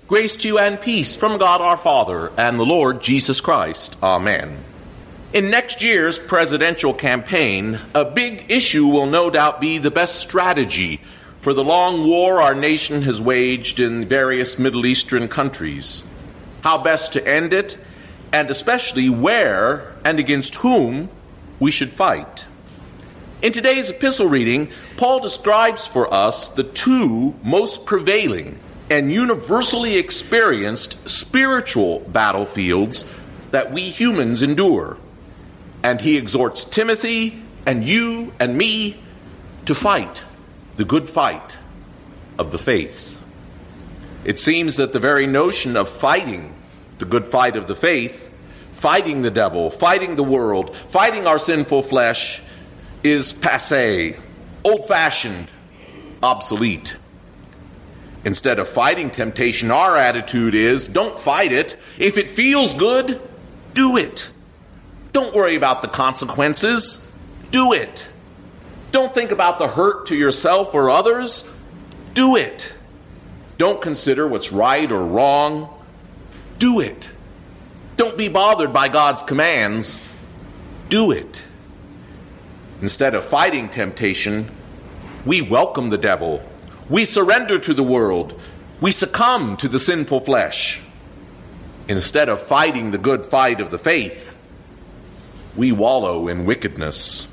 Grace to you and peace from God our Father and the Lord Jesus Christ. Amen. In next year's presidential campaign, a big issue will no doubt be the best strategy for the long war our nation has waged in various Middle Eastern countries. How best to end it, and especially where and against whom we should fight. In today's epistle reading, Paul describes for us the two most prevailing and universally experienced spiritual battlefields that we humans endure. And he exhorts Timothy and you and me to fight the good fight of the faith. It seems that the very notion of fighting the good fight of the faith, fighting the devil, fighting the world, fighting our sinful flesh, is passé, old-fashioned, obsolete. Instead of fighting temptation, our attitude is, don't fight it. If it feels good, do it. Don't worry about the consequences. Do it. Don't think about the hurt to yourself or others. Do it. Don't consider what's right or wrong. Do it. Don't be bothered by God's commands. Do it. Instead of fighting temptation, we welcome the devil. We surrender to the world. We succumb to the sinful flesh. Instead of fighting the good fight of the faith, we wallow in wickedness.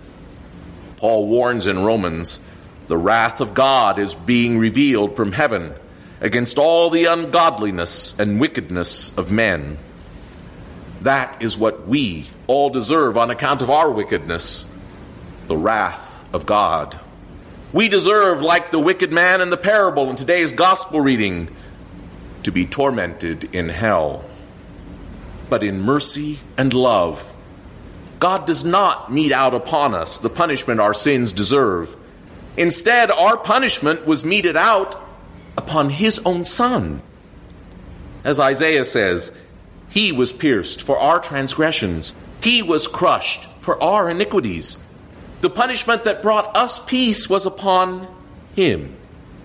Paul warns in Romans, the wrath of God is being revealed from heaven against all the ungodliness and wickedness of men. That is what we all deserve on account of our wickedness, the wrath of God. We deserve, like the wicked man in the parable in today's gospel reading, to be tormented in hell. But in mercy and love, God does not mete out upon us the punishment our sins deserve. Instead, our punishment was meted out upon his own Son. As Isaiah says, he was pierced for our transgressions. He was crushed for our iniquities. The punishment that brought us peace was upon him.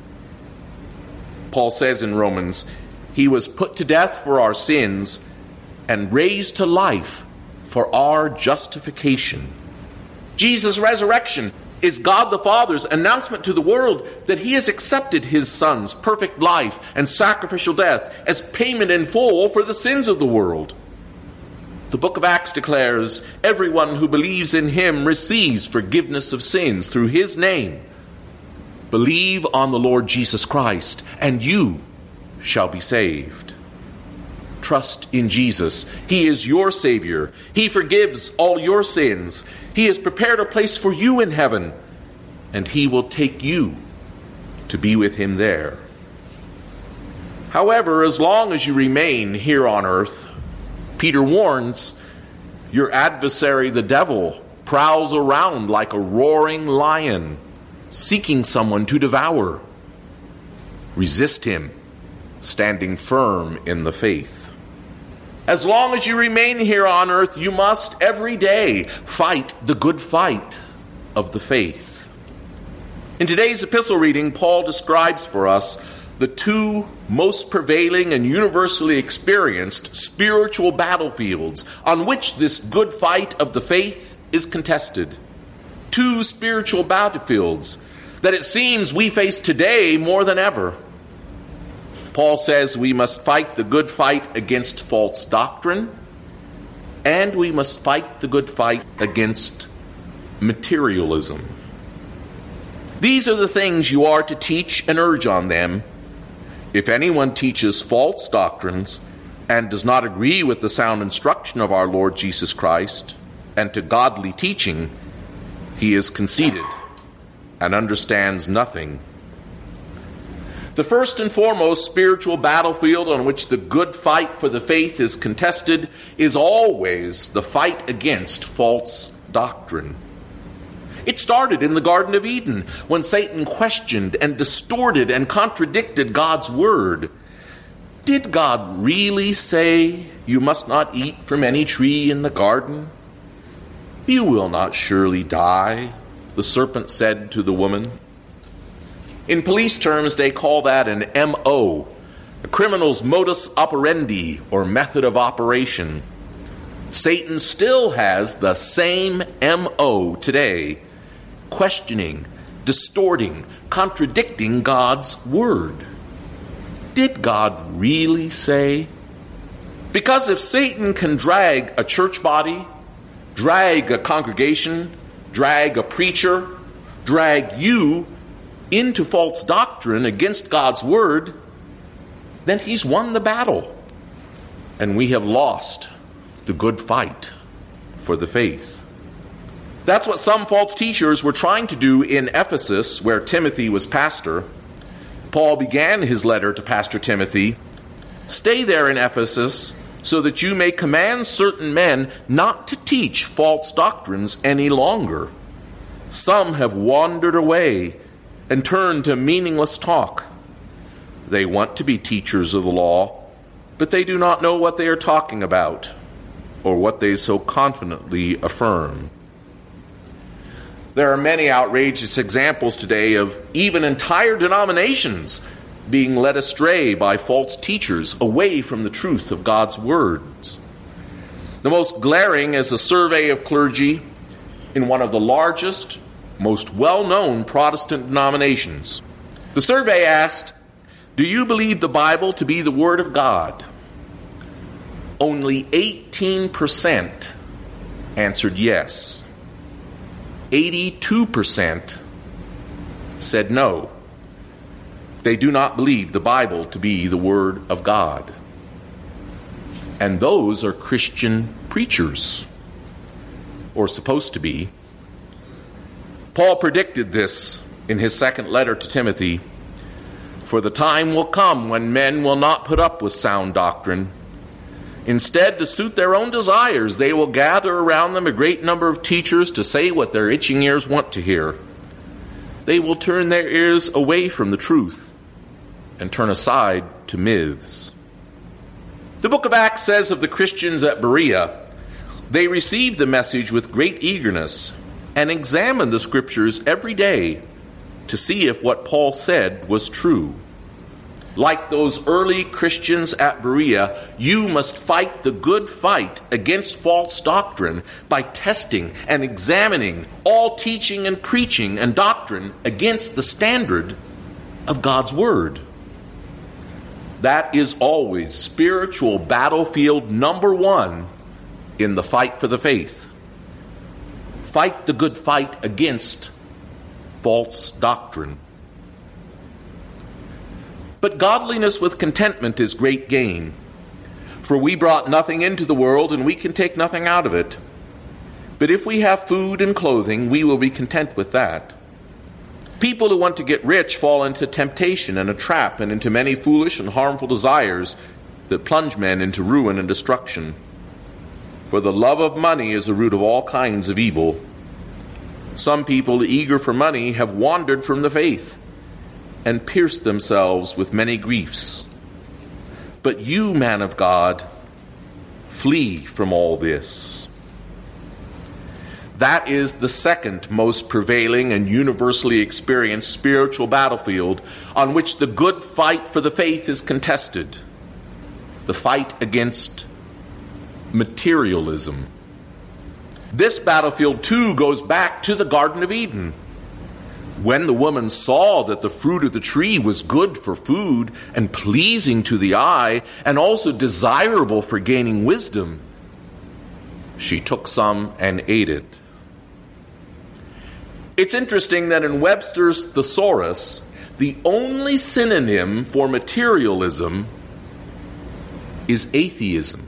Paul says in Romans, he was put to death for our sins and raised to life for our justification. Jesus' resurrection is God the Father's announcement to the world that he has accepted his Son's perfect life and sacrificial death as payment in full for the sins of the world. The book of Acts declares, everyone who believes in him receives forgiveness of sins through his name. Believe on the Lord Jesus Christ, and you shall be saved. Trust in Jesus. He is your Savior. He forgives all your sins. He has prepared a place for you in heaven, and he will take you to be with him there. However, as long as you remain here on earth, Peter warns, your adversary, the devil, prowls around like a roaring lion, seeking someone to devour. Resist him, standing firm in the faith. As long as you remain here on earth, you must every day fight the good fight of the faith. In today's epistle reading, Paul describes for us the two most prevailing and universally experienced spiritual battlefields on which this good fight of the faith is contested. Two spiritual battlefields that it seems we face today more than ever. Paul says we must fight the good fight against false doctrine, and we must fight the good fight against materialism. These are the things you are to teach and urge on them. If anyone teaches false doctrines and does not agree with the sound instruction of our Lord Jesus Christ and to godly teaching, he is conceited and understands nothing. The first and foremost spiritual battlefield on which the good fight for the faith is contested is always the fight against false doctrine. It started in the Garden of Eden when Satan questioned and distorted and contradicted God's word. Did God really say you must not eat from any tree in the garden? You will not surely die, the serpent said to the woman. In police terms, they call that an MO, a criminal's modus operandi, or method of operation. Satan still has the same M.O. today, questioning, distorting, contradicting God's word. Did God really say? Because if Satan can drag a church body, drag a congregation, drag a preacher, drag you into false doctrine against God's word, then he's won the battle. And we have lost the good fight for the faith. That's what some false teachers were trying to do in Ephesus, where Timothy was pastor. Paul began his letter to Pastor Timothy, "Stay there in Ephesus, so that you may command certain men not to teach false doctrines any longer. Some have wandered away and turned to meaningless talk. They want to be teachers of the law, but they do not know what they are talking about, or what they so confidently affirm." There are many outrageous examples today of even entire denominations being led astray by false teachers away from the truth of God's words. The most glaring is a survey of clergy in one of the largest, most well-known Protestant denominations. The survey asked, "Do you believe the Bible to be the Word of God?" Only 18% answered yes. 82% said no. They do not believe the Bible to be the Word of God. And those are Christian preachers, or supposed to be. Paul predicted this in his second letter to Timothy. "For the time will come when men will not put up with sound doctrine. Instead, to suit their own desires, they will gather around them a great number of teachers to say what their itching ears want to hear. They will turn their ears away from the truth and turn aside to myths." The book of Acts says of the Christians at Berea, "They received the message with great eagerness and examined the scriptures every day to see if what Paul said was true." Like those early Christians at Berea, you must fight the good fight against false doctrine by testing and examining all teaching and preaching and doctrine against the standard of God's word. That is always spiritual battlefield number one in the fight for the faith. Fight the good fight against false doctrine. But godliness with contentment is great gain. For we brought nothing into the world, and we can take nothing out of it. But if we have food and clothing, we will be content with that. People who want to get rich fall into temptation and a trap, and into many foolish and harmful desires that plunge men into ruin and destruction. For the love of money is the root of all kinds of evil. Some people, eager for money, have wandered from the faith and pierced themselves with many griefs. But you, man of God, flee from all this. That is the second most prevailing and universally experienced spiritual battlefield on which the good fight for the faith is contested. The fight against materialism. This battlefield, too, goes back to the Garden of Eden. When the woman saw that the fruit of the tree was good for food and pleasing to the eye and also desirable for gaining wisdom, she took some and ate it. It's interesting that in Webster's Thesaurus, the only synonym for materialism is atheism.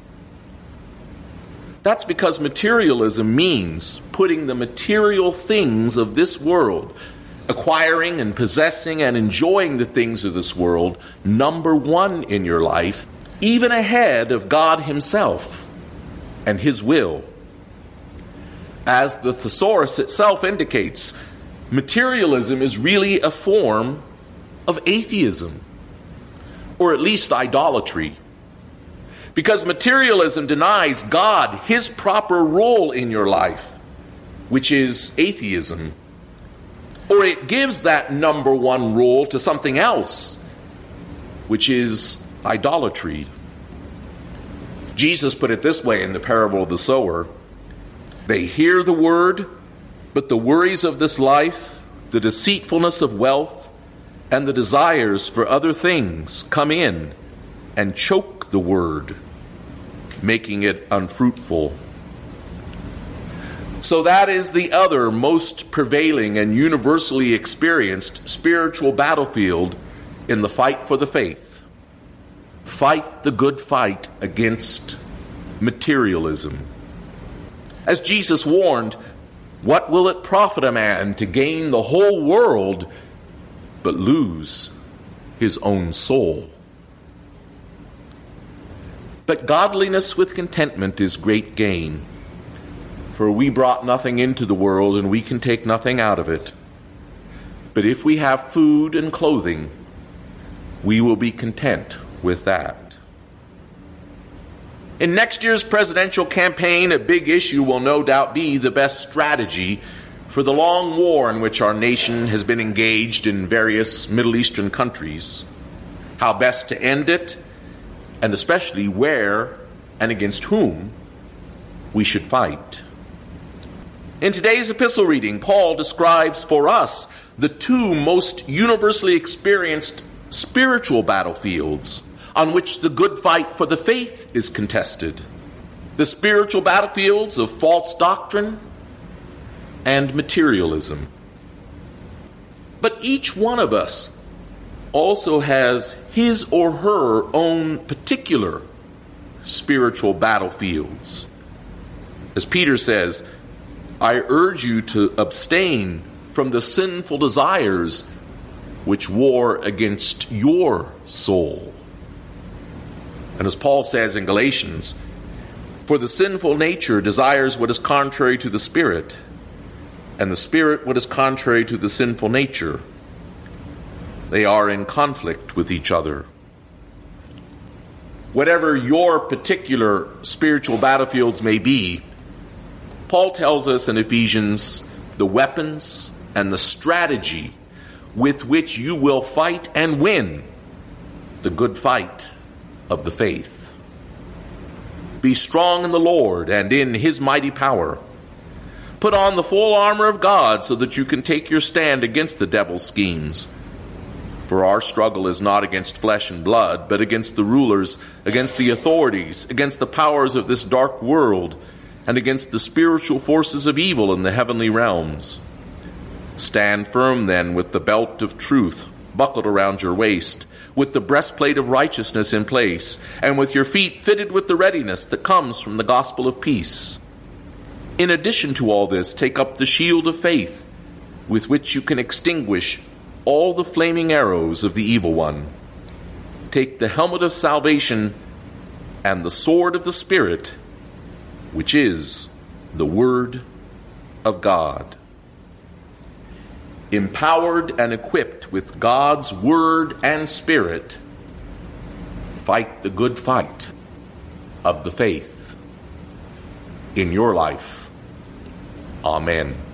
That's because materialism means putting the material things of this world, acquiring and possessing and enjoying the things of this world, number one in your life, even ahead of God himself and his will. As the Thesaurus itself indicates, materialism is really a form of atheism, or at least idolatry. Because materialism denies God his proper role in your life, which is atheism. Or it gives that number one role to something else, which is idolatry. Jesus put it this way in the parable of the sower. They hear the word, but the worries of this life, the deceitfulness of wealth, and the desires for other things come in and choke the word, making it unfruitful. So that is the other most prevailing and universally experienced spiritual battlefield in the fight for the faith. Fight the good fight against materialism. As Jesus warned, what will it profit a man to gain the whole world but lose his own soul? But godliness with contentment is great gain. For we brought nothing into the world, and we can take nothing out of it. But if we have food and clothing, we will be content with that. In next year's presidential campaign, a big issue will no doubt be the best strategy for the long war in which our nation has been engaged in various Middle Eastern countries. How best to end it, and especially where and against whom we should fight. In today's epistle reading, Paul describes for us the two most universally experienced spiritual battlefields on which the good fight for the faith is contested. The spiritual battlefields of false doctrine and materialism. But each one of us also has his or her own particular spiritual battlefields. As Peter says, I urge you to abstain from the sinful desires which war against your soul. And as Paul says in Galatians, for the sinful nature desires what is contrary to the Spirit, and the Spirit what is contrary to the sinful nature. They are in conflict with each other. Whatever your particular spiritual battlefields may be, Paul tells us in Ephesians the weapons and the strategy with which you will fight and win the good fight of the faith. Be strong in the Lord and in his mighty power. Put on the full armor of God so that you can take your stand against the devil's schemes. For our struggle is not against flesh and blood, but against the rulers, against the authorities, against the powers of this dark world, and against the spiritual forces of evil in the heavenly realms. Stand firm then with the belt of truth buckled around your waist, with the breastplate of righteousness in place, and with your feet fitted with the readiness that comes from the gospel of peace. In addition to all this, take up the shield of faith, with which you can extinguish all the flaming arrows of the evil one. Take the helmet of salvation and the sword of the Spirit, which is the Word of God. Empowered and equipped with God's Word and Spirit, fight the good fight of the faith in your life. Amen.